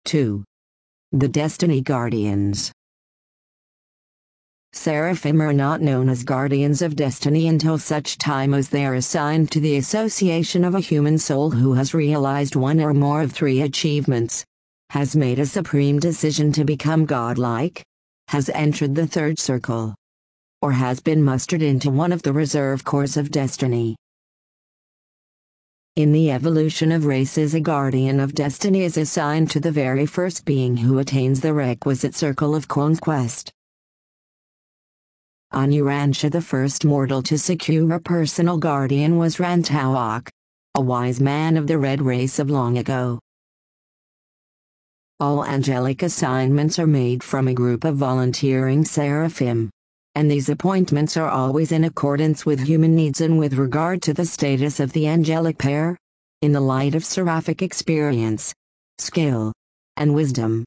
2. The Destiny Guardians. Seraphim are not known as guardians of destiny until such time as they are assigned to the association of a human soul who has realized one or more of three achievements, has made a supreme decision to become godlike, has entered the third circle, or has been mustered into one of the reserve corps of destiny. In the evolution of races, a guardian of destiny is assigned to the very first being who attains the requisite circle of conquest. On Urantia, the first mortal to secure a personal guardian was Rantauok, a wise man of the red race of long ago. All angelic assignments are made from a group of volunteering seraphim, and these appointments are always in accordance with human needs and with regard to the status of the angelic pair, in the light of seraphic experience, skill, and wisdom.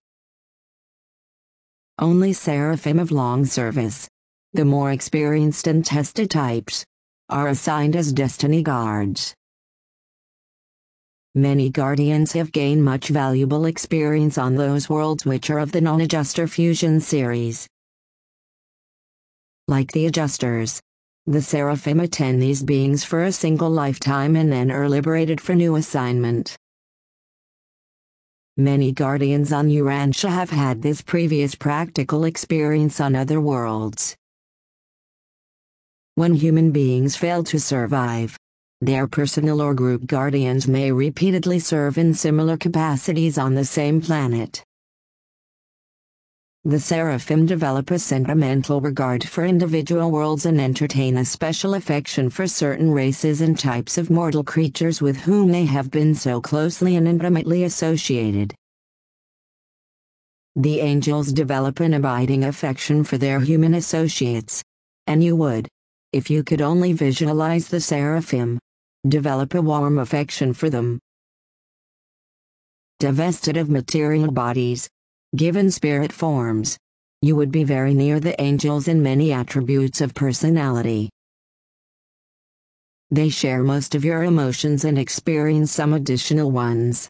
Only seraphim of long service, the more experienced and tested types, are assigned as destiny guards. Many guardians have gained much valuable experience on those worlds which are of the non-adjuster fusion series. Like the adjusters, the seraphim attend these beings for a single lifetime and then are liberated for new assignment. Many guardians on Urantia have had this previous practical experience on other worlds. When human beings fail to survive, their personal or group guardians may repeatedly serve in similar capacities on the same planet. The seraphim develop a sentimental regard for individual worlds and entertain a special affection for certain races and types of mortal creatures with whom they have been so closely and intimately associated. The angels develop an abiding affection for their human associates, and you would, if you could only visualize the seraphim, develop a warm affection for them. Divested of material bodies, given spirit forms, you would be very near the angels in many attributes of personality. They share most of your emotions and experience some additional ones.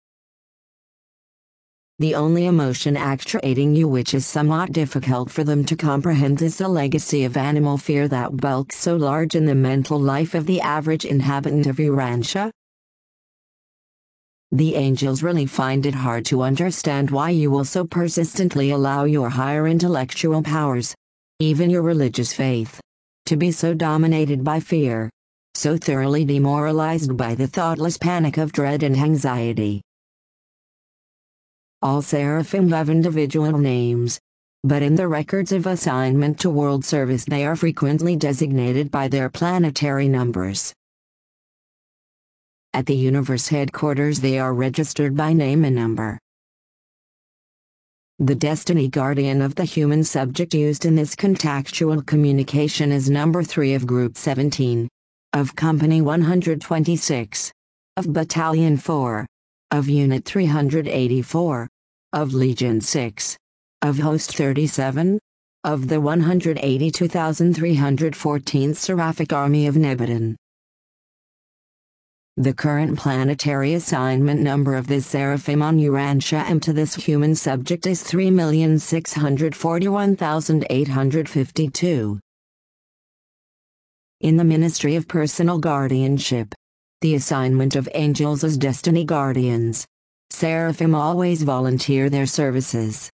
The only emotion actuating you which is somewhat difficult for them to comprehend is the legacy of animal fear that bulks so large in the mental life of the average inhabitant of Urantia. The angels really find it hard to understand why you will so persistently allow your higher intellectual powers, even your religious faith, to be so dominated by fear, so thoroughly demoralized by the thoughtless panic of dread and anxiety. All seraphim have individual names, but in the records of assignment to world service they are frequently designated by their planetary numbers. At the universe headquarters they are registered by name and number. The destiny guardian of the human subject used in this contactual communication is number 3 of Group 17, of Company 126, of Battalion 4, of Unit 384, of Legion 6, of Host 37, of the 182,314th Seraphic Army of Nebadon. The current planetary assignment number of this seraphim on Urantia and to this human subject is 3,641,852. In the Ministry of Personal Guardianship, the assignment of angels as destiny guardians, seraphim always volunteer their services.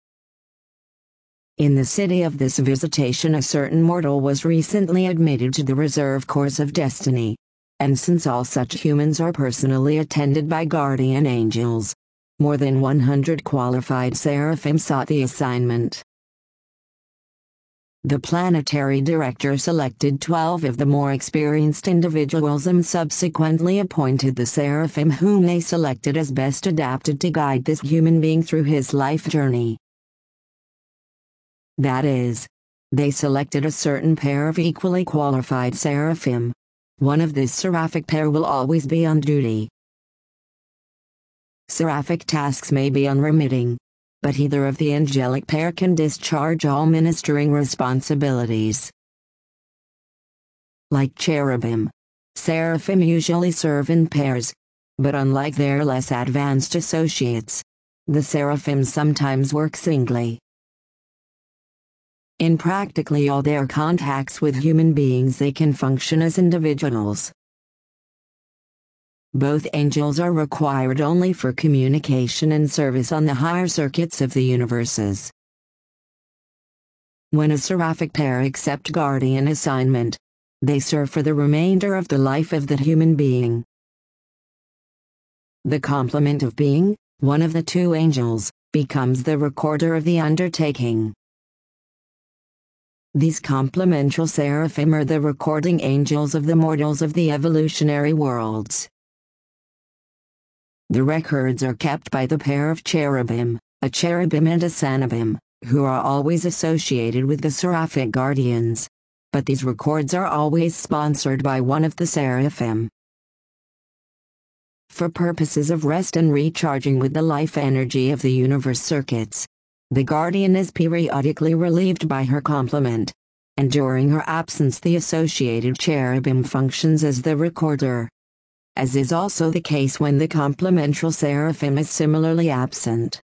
In the city of this visitation a certain mortal was recently admitted to the reserve corps of destiny, and since all such humans are personally attended by guardian angels, more than 100 qualified seraphim sought the assignment. The planetary director selected 12 of the more experienced individuals and subsequently appointed the seraphim whom they selected as best adapted to guide this human being through his life journey. That is, they selected a certain pair of equally qualified seraphim. One of this seraphic pair will always be on duty. Seraphic tasks may be unremitting, but either of the angelic pair can discharge all ministering responsibilities. Like cherubim, seraphim usually serve in pairs, but unlike their less advanced associates, The seraphim sometimes work singly. In practically all their contacts with human beings, they can function as individuals. Both angels are required only for communication and service on the higher circuits of the universes. When a seraphic pair accept guardian assignment, they serve for the remainder of the life of the human being. The complement of being, one of the two angels, becomes the recorder of the undertaking. These complementary seraphim are the recording angels of the mortals of the evolutionary worlds. The records are kept by the pair of cherubim, a cherubim and a sanabim, who are always associated with the seraphic guardians. But these records are always sponsored by one of the seraphim. For purposes of rest and recharging with the life energy of the universe circuits, the guardian is periodically relieved by her complement, and during her absence the associated cherubim functions as the recorder. As is also the case when the complementary seraphim is similarly absent.